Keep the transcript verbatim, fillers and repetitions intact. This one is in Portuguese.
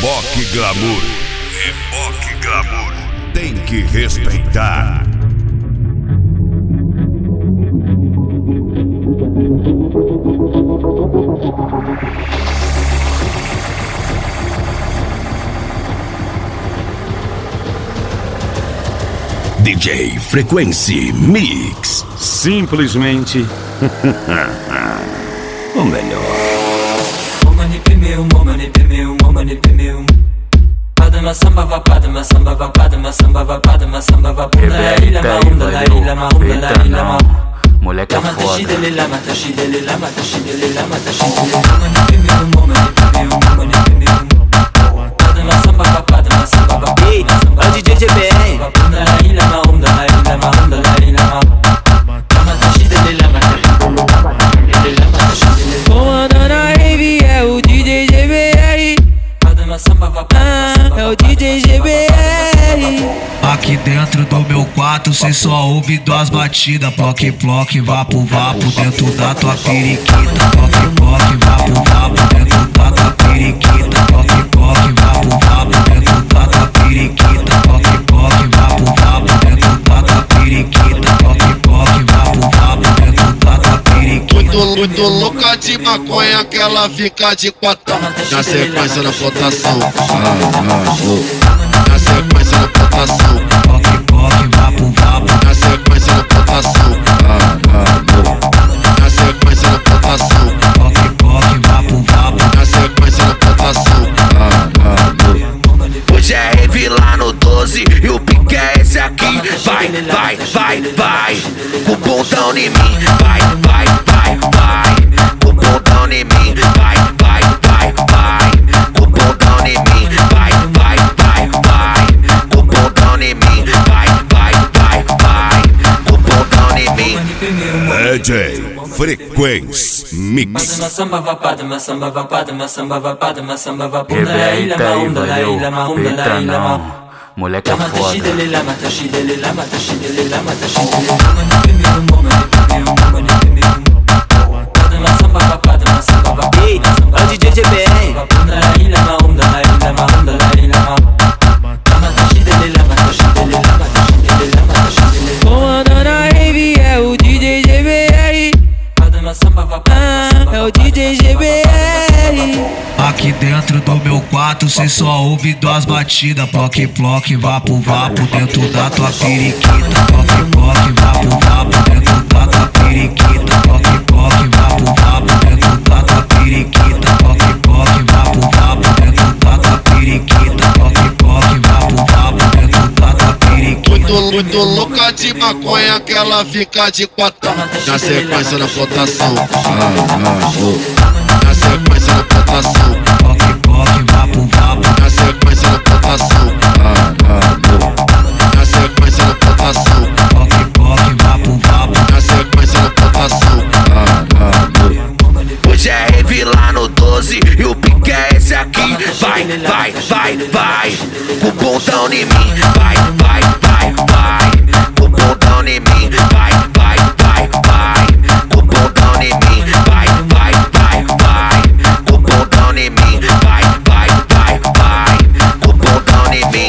Reboque Glamour. Reboque Glamour. Tem que respeitar. D J Frequency Mix. Simplesmente o melhor. Padma samba va padma samba va padma samba va padma samba va punda la ila ma unda la ila ma unda la ila ma moleque é foda. Lama tashidele lama tashidele lama tashidele lama tashidele lama ni pimeu moma ni pimeu moma ni pimeu padma samba va padma samba va Ei, é o D J G B R. punda la ila ma unda la ila ma unda la ila ma lama tashidele lama tashidele lama tashidele lama tashidele Comandando a rave é o D J G B R. padma samba va padma samba É o D J G B R. Aqui dentro do meu quarto cê só ouve duas batidas. Ploque, ploque, vapo, vapo dentro da tua periquita. Ploque, ploque, vapo, vapo dentro da tua periquita. Ploque, ploque, vapo, vapo dentro da tua periquita. Ploque, ploque, vapo, vapo dentro da tua periquita. Ploque, ploque, vapo, vapo dentro da tua periquita. Muito, muito louca de maconha que ela fica de quatro. Na sequência da flotação. Na sequência da flotação. Ploque, ploque, vapo, vapo. Na sequência da flotação. Na sequência da flotação. Ploque, ploque, vapo, vapo. Na sequência da flotação. Hoje é rave lá no doze e o pique é esse aqui. Vai, vai, vai, vai, com o bundão em mim. Vai, vai, vai, vai, com o bundão em mim. Vai, vai, vai, vai, com o bundão em mim. Vai, vai, vai, vai, com o bundão em mim. Vai, vai, vai, vai, com o bundão em mim. D J Frequency Mix. Padma samba va padma samba va padma samba va padma samba va punda la ila ma unda la ila ma unda la ila ma Moleque é lama foda. tashidele lama tashidele lama tashidele lama tashidele lama ni pimeu moma ni pimeu moma ni pimeu padma samba va padma samba va Ei, padma é o D J G B R. punda la ila ma unda la ila ma unda la ila ma lama tashidele lama tashidele lama tashidele lama tashidele Comandando a rave é o D J G B R. padma samba va padma samba É o D J G B R. Aqui dentro do meu quarto cê só ouve duas batidas. Ploque, ploque, vapo, vapo dentro da tua periquita. Ploque, ploque, vapo, vapo dentro da tua periquita. Ploque, ploque, vapo, vapo dentro da tua periquita. Ploque, ploque, vapo, vapo dentro da tua periquita. Ploque, ploque, vapo, vapo dentro da tua periquita. Muito, muito louca de maconha que ela fica de quatro. Na sequência da flotação. Na sequência da flotação. Ploque, ploque, vapo, vapo. Na sequência da flotação. Na sequência da flotação. Ploque, ploque, vapo, vapo. Na sequência da flotação. Hoje é rave lá no doze e o pique é esse aqui. Vai, vai, vai, vai, com o bundão em mim.